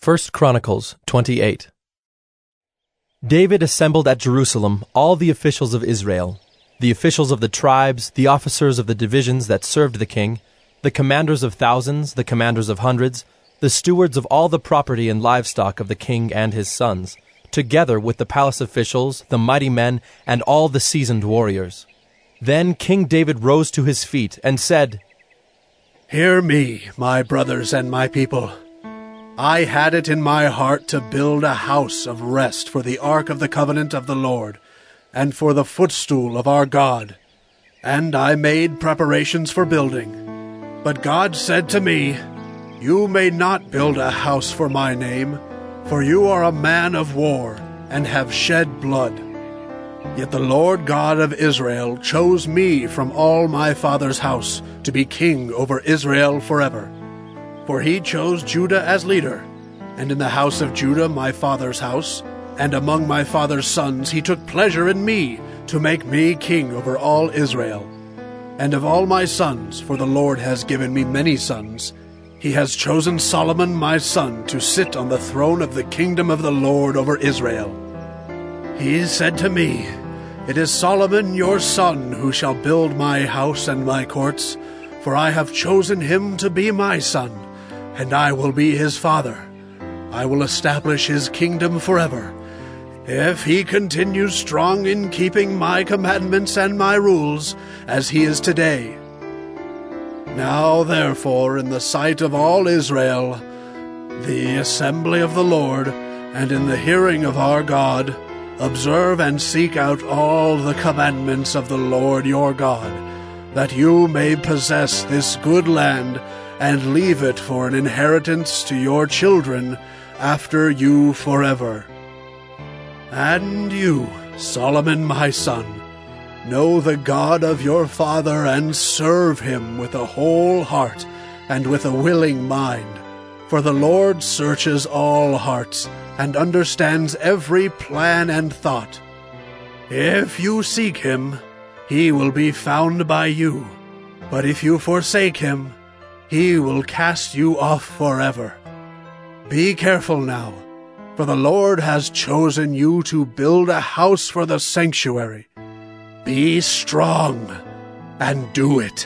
1 Chronicles 28. David assembled at Jerusalem all the officials of Israel, the officials of the tribes, the officers of the divisions that served the king, the commanders of thousands, the commanders of hundreds, the stewards of all the property and livestock of the king and his sons, together with the palace officials, the mighty men, and all the seasoned warriors. Then King David rose to his feet and said, "Hear me, my brothers and my people. I had it in my heart to build a house of rest for the ark of the covenant of the Lord, and for the footstool of our God. And I made preparations for building. But God said to me, 'You may not build a house for my name, for you are a man of war, and have shed blood.' Yet the Lord God of Israel chose me from all my father's house to be king over Israel forever. For he chose Judah as leader, and in the house of Judah my father's house, and among my father's sons he took pleasure in me, to make me king over all Israel. And of all my sons, for the Lord has given me many sons, he has chosen Solomon my son to sit on the throne of the kingdom of the Lord over Israel. He said to me, 'It is Solomon your son who shall build my house and my courts, for I have chosen him to be my son, and I will be his father. I will establish his kingdom forever, if he continues strong in keeping my commandments and my rules, as he is today.' Now therefore, in the sight of all Israel, the assembly of the Lord, and in the hearing of our God, observe and seek out all the commandments of the Lord your God, that you may possess this good land, and leave it for an inheritance to your children after you forever. And you, Solomon my son, know the God of your father, and serve him with a whole heart and with a willing mind. For the Lord searches all hearts, and understands every plan and thought. If you seek him, he will be found by you. But if you forsake him, he will cast you off forever. Be careful now, for the Lord has chosen you to build a house for the sanctuary. Be strong and do it."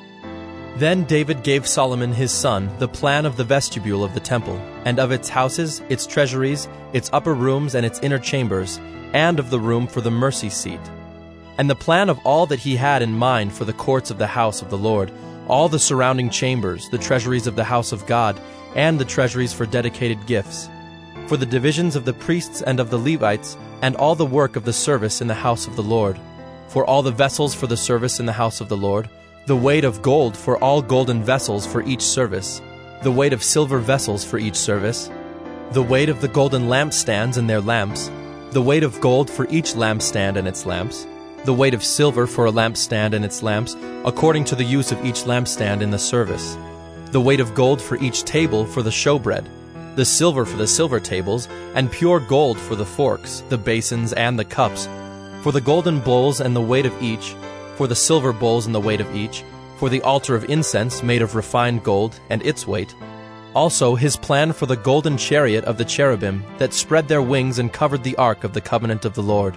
Then David gave Solomon his son the plan of the vestibule of the temple, and of its houses, its treasuries, its upper rooms, and its inner chambers, and of the room for the mercy seat, and the plan of all that he had in mind for the courts of the house of the Lord, all the surrounding chambers, the treasuries of the house of God, and the treasuries for dedicated gifts, for the divisions of the priests and of the Levites, and all the work of the service in the house of the Lord, for all the vessels for the service in the house of the Lord, the weight of gold for all golden vessels for each service, the weight of silver vessels for each service, the weight of the golden lampstands and their lamps, the weight of gold for each lampstand and its lamps, the weight of silver for a lampstand and its lamps, according to the use of each lampstand in the service, the weight of gold for each table for the showbread, the silver for the silver tables, and pure gold for the forks, the basins, and the cups, for the golden bowls and the weight of each, for the silver bowls and the weight of each, for the altar of incense made of refined gold and its weight. Also his plan for the golden chariot of the cherubim that spread their wings and covered the ark of the covenant of the Lord.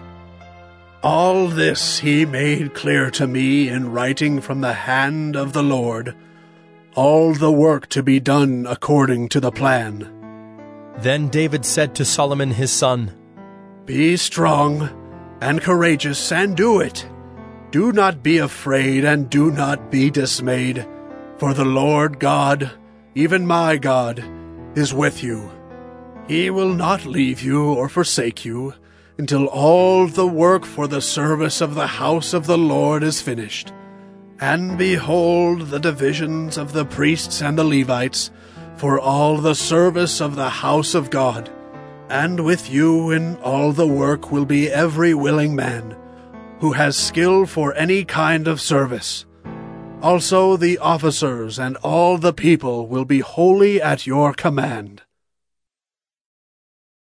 All this he made clear to me in writing from the hand of the Lord, all the work to be done according to the plan. Then David said to Solomon his son, "Be strong and courageous, and do it. Do not be afraid, and do not be dismayed, for the Lord God, even my God, is with you. He will not leave you or forsake you, until all the work for the service of the house of the Lord is finished. And behold the divisions of the priests and the Levites, for all the service of the house of God. And with you in all the work will be every willing man, who has skill for any kind of service. Also the officers and all the people will be wholly at your command.